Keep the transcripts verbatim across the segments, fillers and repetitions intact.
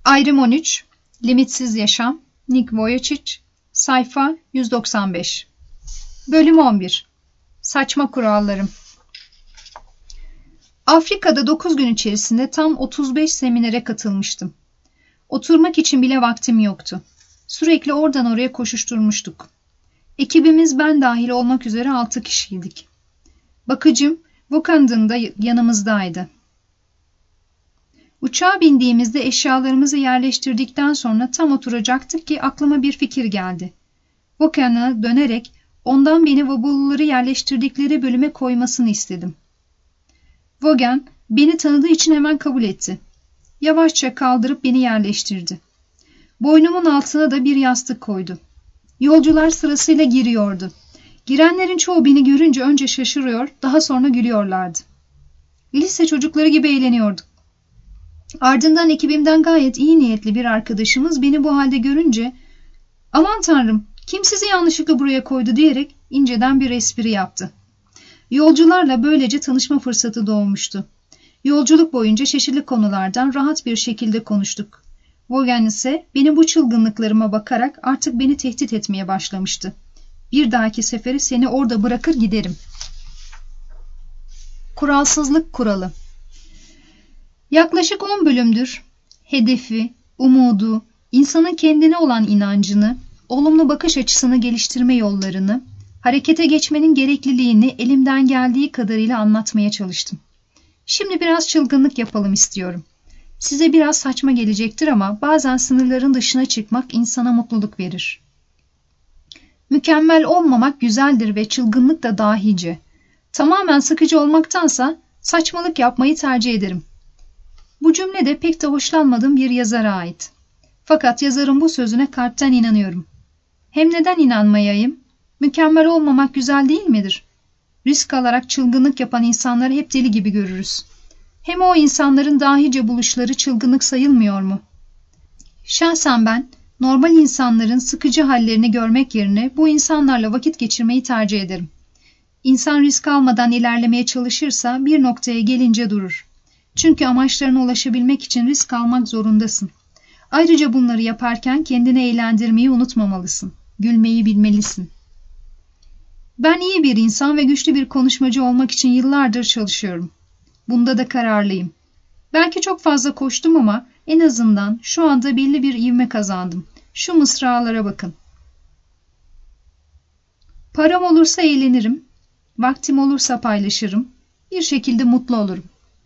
Ayrım on üç, Limitsiz Yaşam, Nick Vujicic, sayfa yüz doksan beş. Bölüm on bir. Saçma kurallarım. Afrika'da dokuz gün içerisinde tam otuz beş seminere katılmıştım. Oturmak için bile vaktim yoktu. Sürekli oradan oraya koşuşturmuştuk. Ekibimiz ben dahil olmak üzere altı kişiydik. Bakıcım Vukand'ın da yanımızdaydı. Uçağa bindiğimizde eşyalarımızı yerleştirdikten sonra tam oturacaktık ki aklıma bir fikir geldi. Vukand'a dönerek ondan beni vabulları yerleştirdikleri bölüme koymasını istedim. Vaughn beni tanıdığı için hemen kabul etti. Yavaşça kaldırıp beni yerleştirdi. Boynumun altına da bir yastık koydu. Yolcular sırasıyla giriyordu. Girenlerin çoğu beni görünce önce şaşırıyor, daha sonra gülüyorlardı. Lise çocukları gibi eğleniyorduk. Ardından ekibimden gayet iyi niyetli bir arkadaşımız beni bu halde görünce "Aman tanrım, kim sizi yanlışlıkla buraya koydu?" diyerek inceden bir espri yaptı. Yolcularla böylece tanışma fırsatı doğmuştu. Yolculuk boyunca çeşitli konulardan rahat bir şekilde konuştuk. Vaughn ise benim bu çılgınlıklarıma bakarak artık beni tehdit etmeye başlamıştı. "Bir dahaki seferi seni orada bırakır giderim." Kuralsızlık kuralı. Yaklaşık on bölümdür hedefi, umudu, insanın kendine olan inancını, olumlu bakış açısını geliştirme yollarını, harekete geçmenin gerekliliğini elimden geldiği kadarıyla anlatmaya çalıştım. Şimdi biraz çılgınlık yapalım istiyorum. Size biraz saçma gelecektir ama bazen sınırların dışına çıkmak insana mutluluk verir. Mükemmel olmamak güzeldir ve çılgınlık da dahice. Tamamen sıkıcı olmaktansa saçmalık yapmayı tercih ederim. Bu cümle de pek de hoşlanmadığım bir yazara ait. Fakat yazarın bu sözüne kalpten inanıyorum. Hem neden inanmayayım? Mükemmel olmamak güzel değil midir? Risk alarak çılgınlık yapan insanları hep deli gibi görürüz. Hem o insanların dahice buluşları çılgınlık sayılmıyor mu? Şahsen ben, normal insanların sıkıcı hallerini görmek yerine bu insanlarla vakit geçirmeyi tercih ederim. İnsan risk almadan ilerlemeye çalışırsa bir noktaya gelince durur. Çünkü amaçlarına ulaşabilmek için risk almak zorundasın. Ayrıca bunları yaparken kendini eğlendirmeyi unutmamalısın. Gülmeyi bilmelisin. Ben iyi bir insan ve güçlü bir konuşmacı olmak için yıllardır çalışıyorum. Bunda da kararlıyım. Belki çok fazla koştum ama en azından şu anda belli bir ivme kazandım. Şu mısralara bakın. Param olursa eğlenirim. Vaktim olursa paylaşırım. Bir şekilde mutlu olurum.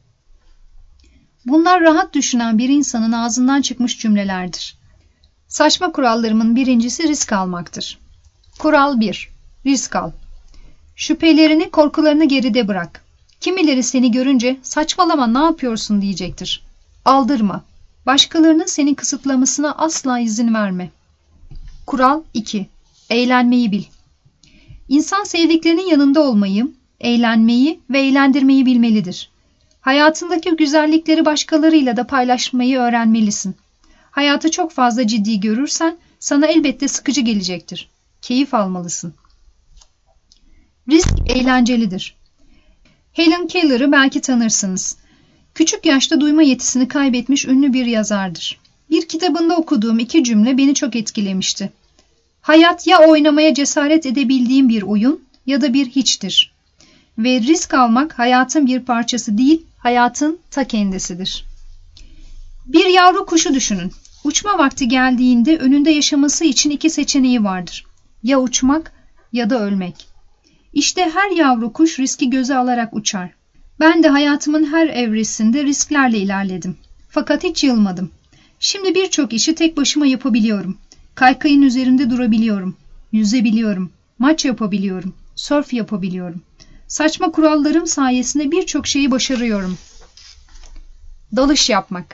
Bunlar rahat düşünen bir insanın ağzından çıkmış cümlelerdir. Saçma kurallarımın birincisi risk almaktır. Kural bir. Risk al. Şüphelerini, korkularını geride bırak. Kimileri seni görünce "Saçmalama, ne yapıyorsun?" diyecektir. Aldırma. Başkalarının seni kısıtlamasına asla izin verme. Kural iki. Eğlenmeyi bil. İnsan sevdiklerinin yanında olmayı, eğlenmeyi ve eğlendirmeyi bilmelidir. Hayatındaki güzellikleri başkalarıyla da paylaşmayı öğrenmelisin. Hayatı çok fazla ciddi görürsen sana elbette sıkıcı gelecektir. Keyif almalısın. Risk eğlencelidir. Helen Keller'ı belki tanırsınız. Küçük yaşta duyma yetisini kaybetmiş ünlü bir yazardır. Bir kitabında okuduğum iki cümle beni çok etkilemişti. Hayat ya oynamaya cesaret edebildiğim bir oyun ya da bir hiçtir. Ve risk almak hayatın bir parçası değil, hayatın ta kendisidir. Bir yavru kuşu düşünün. Uçma vakti geldiğinde önünde yaşaması için iki seçeneği vardır. Ya uçmak ya da ölmek. İşte her yavru kuş riski göze alarak uçar. Ben de hayatımın her evresinde risklerle ilerledim. Fakat hiç yılmadım. Şimdi birçok işi tek başıma yapabiliyorum. Kaykayın üzerinde durabiliyorum. Yüzebiliyorum. Maç yapabiliyorum. Sörf yapabiliyorum. Saçma kurallarım sayesinde birçok şeyi başarıyorum. Dalış yapmak.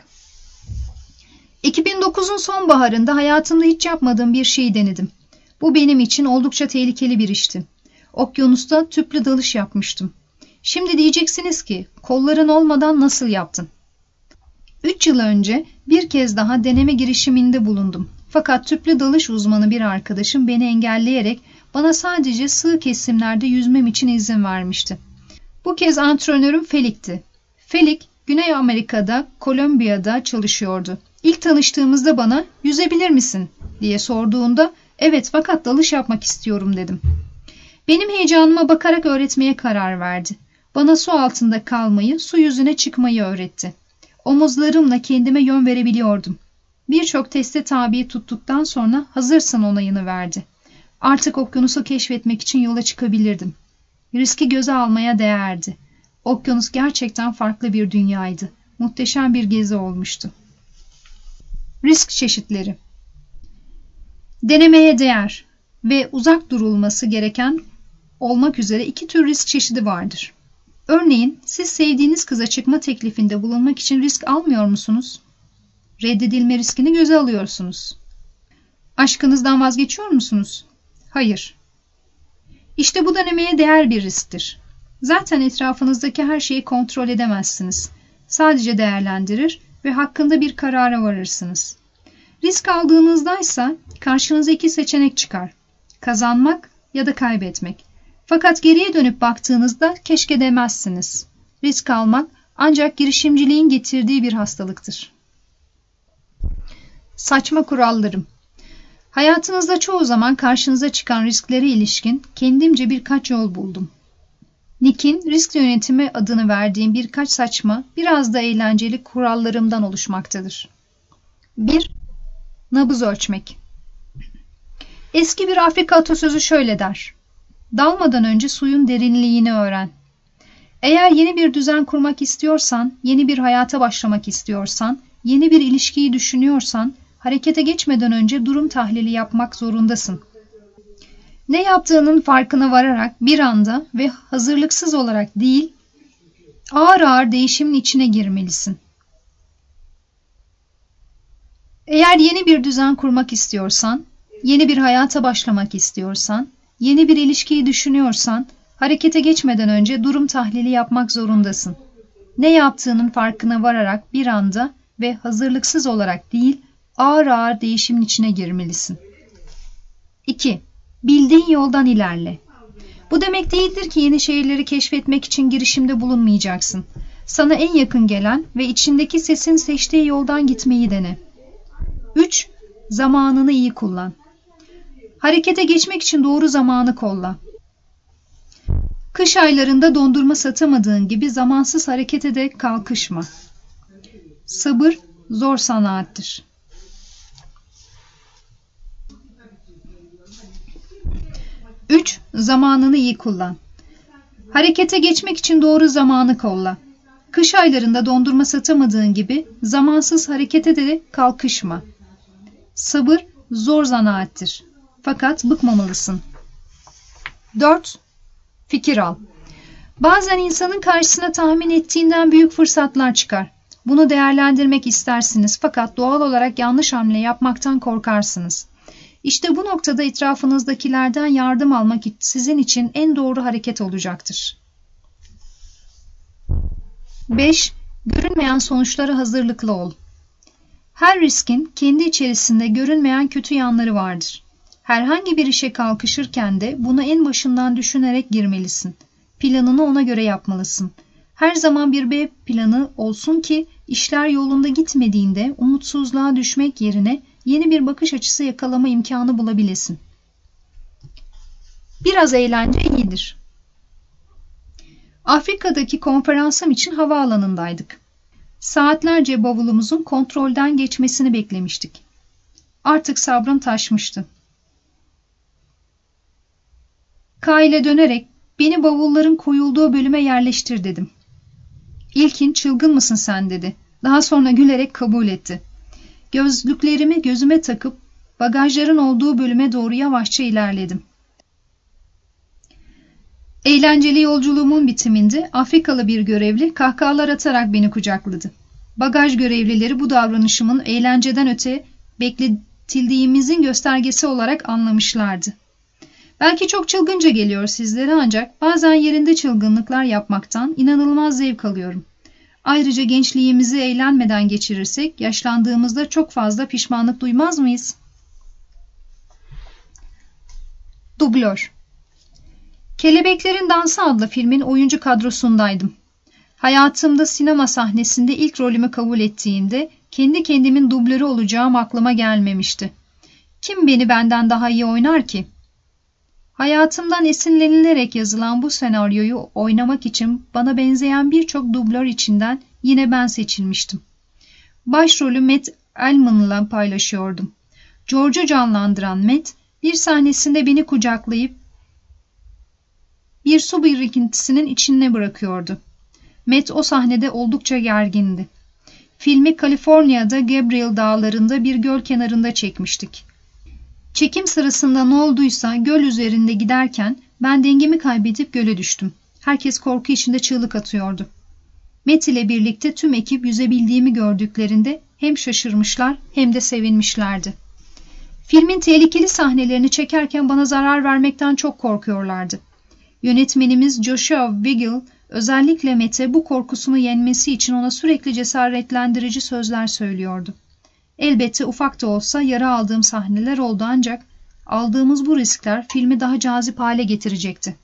iki bin dokuzun sonbaharında hayatımda hiç yapmadığım bir şey denedim. Bu benim için oldukça tehlikeli bir işti. Okyanusta tüplü dalış yapmıştım. Şimdi diyeceksiniz ki, kolların olmadan nasıl yaptın? Üç yıl önce bir kez daha deneme girişiminde bulundum. Fakat tüplü dalış uzmanı bir arkadaşım beni engelleyerek bana sadece sığ kesimlerde yüzmem için izin vermişti. Bu kez antrenörüm Felik'ti. Felik, Güney Amerika'da, Kolombiya'da çalışıyordu. İlk tanıştığımızda bana yüzebilir misin diye sorduğunda evet fakat dalış yapmak istiyorum dedim. Benim heyecanıma bakarak öğretmeye karar verdi. Bana su altında kalmayı, su yüzüne çıkmayı öğretti. Omuzlarımla kendime yön verebiliyordum. Birçok teste tabi tuttuktan sonra hazırsın onayını verdi. Artık okyanusu keşfetmek için yola çıkabilirdim. Riski göze almaya değerdi. Okyanus gerçekten farklı bir dünyaydı. Muhteşem bir gezi olmuştu. Risk çeşitleri. Denemeye değer ve uzak durulması gereken olmak üzere iki tür risk çeşidi vardır. Örneğin siz sevdiğiniz kıza çıkma teklifinde bulunmak için risk almıyor musunuz? Reddedilme riskini göze alıyorsunuz. Aşkınızdan vazgeçiyor musunuz? Hayır. İşte bu denemeye değer bir risktir. Zaten etrafınızdaki her şeyi kontrol edemezsiniz. Sadece değerlendirir ve hakkında bir karara varırsınız. Risk aldığınızdaysa karşınıza iki seçenek çıkar. Kazanmak ya da kaybetmek. Fakat geriye dönüp baktığınızda keşke demezsiniz. Risk almak ancak girişimciliğin getirdiği bir hastalıktır. Saçma kurallarım. Hayatınızda çoğu zaman karşınıza çıkan risklere ilişkin kendimce birkaç yol buldum. Nick'in risk yönetimi adını verdiğim birkaç saçma, biraz da eğlenceli kurallarımdan oluşmaktadır. bir. Nabız ölçmek. Eski bir Afrika atasözü şöyle der. Dalmadan önce suyun derinliğini öğren. Eğer yeni bir düzen kurmak istiyorsan, yeni bir hayata başlamak istiyorsan, yeni bir ilişkiyi düşünüyorsan, harekete geçmeden önce durum tahlili yapmak zorundasın. Ne yaptığının farkına vararak bir anda ve hazırlıksız olarak değil, ağır ağır değişimin içine girmelisin. Eğer yeni bir düzen kurmak istiyorsan, yeni bir hayata başlamak istiyorsan, yeni bir ilişkiyi düşünüyorsan, harekete geçmeden önce durum tahlili yapmak zorundasın. Ne yaptığının farkına vararak bir anda ve hazırlıksız olarak değil, ağır ağır değişimin içine girmelisin. iki. Bildiğin yoldan ilerle. Bu demek değildir ki yeni şehirleri keşfetmek için girişimde bulunmayacaksın. Sana en yakın gelen ve içindeki sesin seçtiği yoldan gitmeyi dene. üç. Zamanını iyi kullan. Harekete geçmek için doğru zamanı kolla. Kış aylarında dondurma satamadığın gibi zamansız harekete de kalkışma. Sabır zor sanaattir. üç. Zamanını iyi kullan. Harekete geçmek için doğru zamanı kolla. Kış aylarında dondurma satamadığın gibi zamansız harekete de kalkışma. Sabır zor zanaattir. Fakat bıkmamalısın. dört. Fikir al. Bazen insanın karşısına tahmin ettiğinden büyük fırsatlar çıkar. Bunu değerlendirmek istersiniz fakat doğal olarak yanlış hamle yapmaktan korkarsınız. İşte bu noktada etrafınızdakilerden yardım almak sizin için en doğru hareket olacaktır. beş. Görünmeyen sonuçlara hazırlıklı ol. Her riskin kendi içerisinde görünmeyen kötü yanları vardır. Herhangi bir işe kalkışırken de bunu en başından düşünerek girmelisin. Planını ona göre yapmalısın. Her zaman bir B planı olsun ki işler yolunda gitmediğinde umutsuzluğa düşmek yerine yeni bir bakış açısı yakalama imkanı bulabilesin. Biraz eğlence iyidir. Afrika'daki konferansım için havaalanındaydık. Saatlerce bavulumuzun kontrolden geçmesini beklemiştik. Artık sabrım taşmıştı. Kail'e dönerek beni bavulların koyulduğu bölüme yerleştir dedim. İlkin çılgın mısın sen dedi. Daha sonra gülerek kabul etti. Gözlüklerimi gözüme takıp bagajların olduğu bölüme doğru yavaşça ilerledim. Eğlenceli yolculuğumun bitiminde Afrikalı bir görevli kahkahalar atarak beni kucakladı. Bagaj görevlileri bu davranışımın eğlenceden öte bekletildiğimizin göstergesi olarak anlamışlardı. Belki çok çılgınca geliyor sizlere ancak bazen yerinde çılgınlıklar yapmaktan inanılmaz zevk alıyorum. Ayrıca gençliğimizi eğlenmeden geçirirsek yaşlandığımızda çok fazla pişmanlık duymaz mıyız? Dublör. Kelebeklerin Dansı adlı filmin oyuncu kadrosundaydım. Hayatımda sinema sahnesinde ilk rolümü kabul ettiğimde kendi kendimin dublörü olacağım aklıma gelmemişti. Kim beni benden daha iyi oynar ki? Hayatımdan esinlenilerek yazılan bu senaryoyu oynamak için bana benzeyen birçok dublör içinden yine ben seçilmiştim. Başrolü Matt Almon'la paylaşıyordum. George'u canlandıran Matt, bir sahnesinde beni kucaklayıp bir su birikintisinin içine bırakıyordu. Matt o sahnede oldukça gergindi. Filmi Kaliforniya'da Gabriel Dağları'nda bir göl kenarında çekmiştik. Çekim sırasında ne olduysa göl üzerinde giderken ben dengemi kaybedip göle düştüm. Herkes korku içinde çığlık atıyordu. Matt ile birlikte tüm ekip yüzebildiğimi gördüklerinde hem şaşırmışlar hem de sevinmişlerdi. Filmin tehlikeli sahnelerini çekerken bana zarar vermekten çok korkuyorlardı. Yönetmenimiz Joshua Wiggle özellikle Matt'e bu korkusunu yenmesi için ona sürekli cesaretlendirici sözler söylüyordu. Elbette ufak da olsa yara aldığım sahneler oldu ancak aldığımız bu riskler filmi daha cazip hale getirecekti.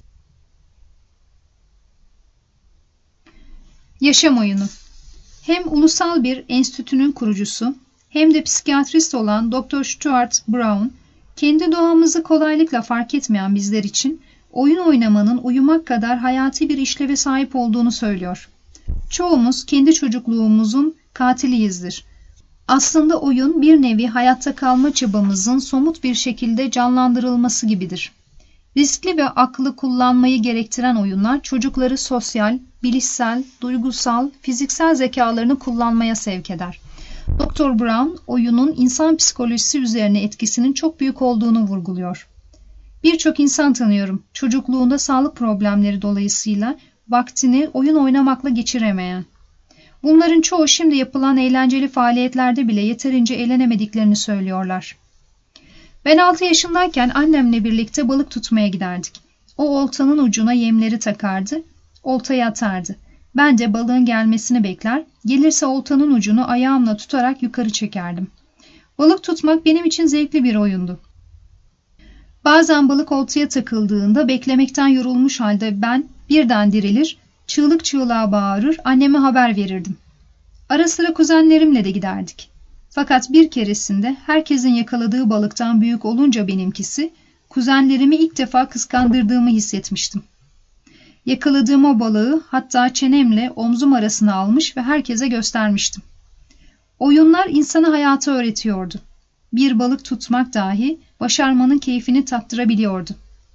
Yaşam oyunu. Hem ulusal bir enstitünün kurucusu hem de psikiyatrist olan doktor Stuart Brown, kendi doğamızı kolaylıkla fark etmeyen bizler için oyun oynamanın uyumak kadar hayati bir işleve sahip olduğunu söylüyor. Çoğumuz kendi çocukluğumuzun katiliyizdir. Aslında oyun bir nevi hayatta kalma çabamızın somut bir şekilde canlandırılması gibidir. Riskli ve aklı kullanmayı gerektiren oyunlar çocukları sosyal, bilişsel, duygusal, fiziksel zekalarını kullanmaya sevk eder. doktor Brown, oyunun insan psikolojisi üzerine etkisinin çok büyük olduğunu vurguluyor. Birçok insan tanıyorum, çocukluğunda sağlık problemleri dolayısıyla vaktini oyun oynamakla geçiremeyen. Bunların çoğu şimdi yapılan eğlenceli faaliyetlerde bile yeterince eğlenemediklerini söylüyorlar. Ben altı yaşındayken annemle birlikte balık tutmaya giderdik. O oltanın ucuna yemleri takardı, oltayı atardı. Ben de balığın gelmesini bekler, gelirse oltanın ucunu ayağımla tutarak yukarı çekerdim. Balık tutmak benim için zevkli bir oyundu. Bazen balık oltaya takıldığında beklemekten yorulmuş halde ben birden dirilir, çığlık çığlığa bağırır, anneme haber verirdim. Ara sıra kuzenlerimle de giderdik. Fakat bir keresinde herkesin yakaladığı balıktan büyük olunca benimkisi, kuzenlerimi ilk defa kıskandırdığımı hissetmiştim. Yakaladığım o balığı hatta çenemle omzum arasına almış ve herkese göstermiştim. Oyunlar insana hayatı öğretiyordu. Bir balık tutmak dahi başarmanın keyfini tattırabiliyordu.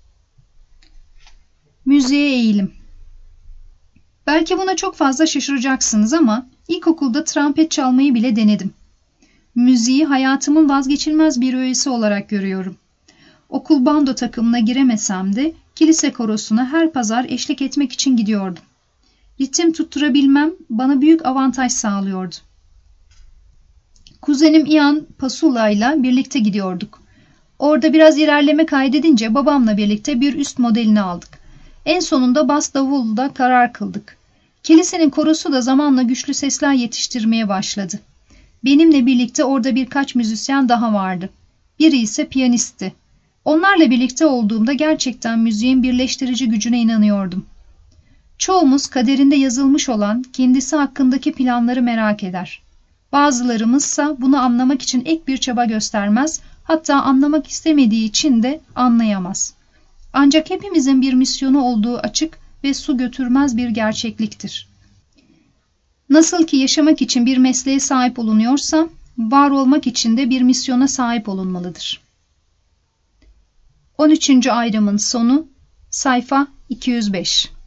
Müziğe eğilim. Belki buna çok fazla şaşıracaksınız ama ilkokulda trompet çalmayı bile denedim. Müziği hayatımın vazgeçilmez bir öğesi olarak görüyorum. Okul bando takımına giremesem de kilise korosuna her pazar eşlik etmek için gidiyordum. Ritim tutturabilmem bana büyük avantaj sağlıyordu. Kuzenim Ian Pasula ile birlikte gidiyorduk. Orada biraz ilerleme kaydedince babamla birlikte bir üst modelini aldık. En sonunda bas davulda karar kıldık. Kilisenin korosu da zamanla güçlü sesler yetiştirmeye başladı. Benimle birlikte orada birkaç müzisyen daha vardı. Biri ise piyanistti. Onlarla birlikte olduğumda gerçekten müziğin birleştirici gücüne inanıyordum. Çoğumuz kaderinde yazılmış olan kendisi hakkındaki planları merak eder. Bazılarımızsa bunu anlamak için ek bir çaba göstermez, hatta anlamak istemediği için de anlayamaz. Ancak hepimizin bir misyonu olduğu açık ve su götürmez bir gerçekliktir. Nasıl ki yaşamak için bir mesleğe sahip olunuyorsa, var olmak için de bir misyona sahip olunmalıdır. on üçüncü ayrımın sonu, sayfa iki yüz beş.